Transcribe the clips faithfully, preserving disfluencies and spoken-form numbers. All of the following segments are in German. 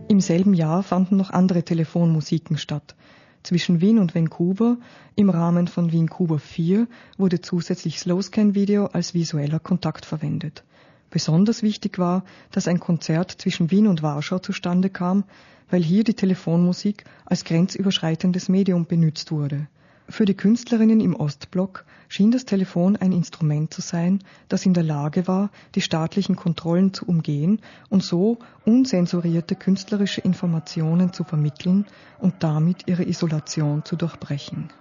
Im selben Jahr fanden noch andere Telefonmusiken statt. Zwischen Wien und Vancouver, im Rahmen von Vancouver vier, wurde zusätzlich Slowscan-Video als visueller Kontakt verwendet. Besonders wichtig war, dass ein Konzert zwischen Wien und Warschau zustande kam, weil hier die Telefonmusik als grenzüberschreitendes Medium benutzt wurde. Für die Künstlerinnen im Ostblock schien das Telefon ein Instrument zu sein, das in der Lage war, die staatlichen Kontrollen zu umgehen und so unzensurierte künstlerische Informationen zu vermitteln und damit ihre Isolation zu durchbrechen.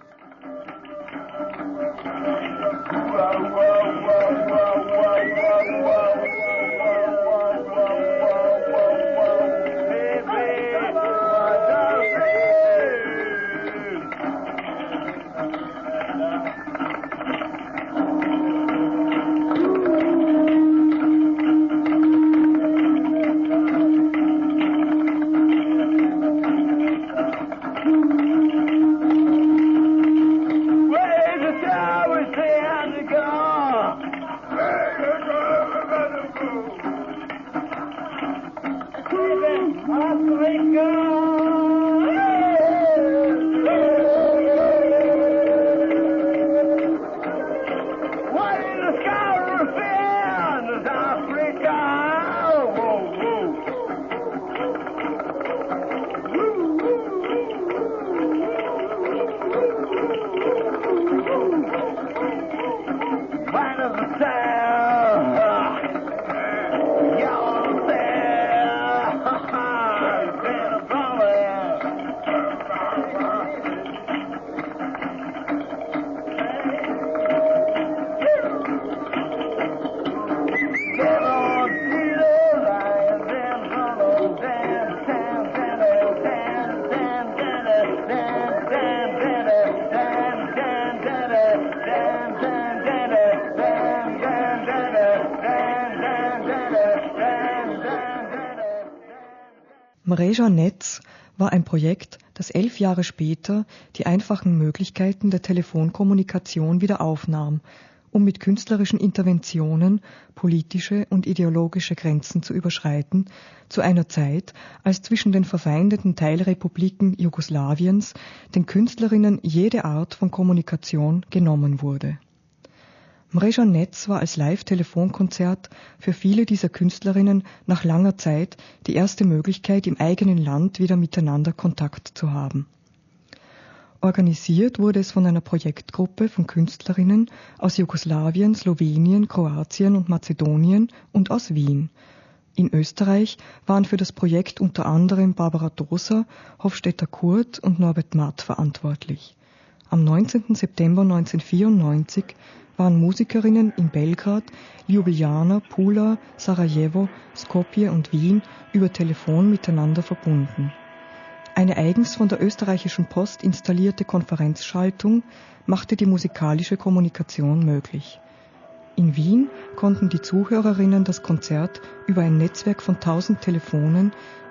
Mreža Netz war ein Projekt, das elf Jahre später die einfachen Möglichkeiten der Telefonkommunikation wieder aufnahm, um mit künstlerischen Interventionen politische und ideologische Grenzen zu überschreiten, zu einer Zeit, als zwischen den verfeindeten Teilrepubliken Jugoslawiens den Künstlerinnen jede Art von Kommunikation genommen wurde. Mreža Netz war als Live-Telefonkonzert für viele dieser Künstlerinnen nach langer Zeit die erste Möglichkeit, im eigenen Land wieder miteinander Kontakt zu haben. Organisiert wurde es von einer Projektgruppe von Künstlerinnen aus Jugoslawien, Slowenien, Kroatien und Mazedonien und aus Wien. In Österreich waren für das Projekt unter anderem Barbara Doser, Hofstetter Kurt und Norbert Matt verantwortlich. Am neunzehnten September neunzehnhundertvierundneunzig waren Musikerinnen in Belgrad, Ljubljana, Pula, Sarajevo, Skopje und Wien über Telefon miteinander verbunden. Eine eigens von der österreichischen Post installierte Konferenzschaltung machte die musikalische Kommunikation möglich. In Wien konnten die Zuhörerinnen das Konzert über ein Netzwerk von tausend Telefonen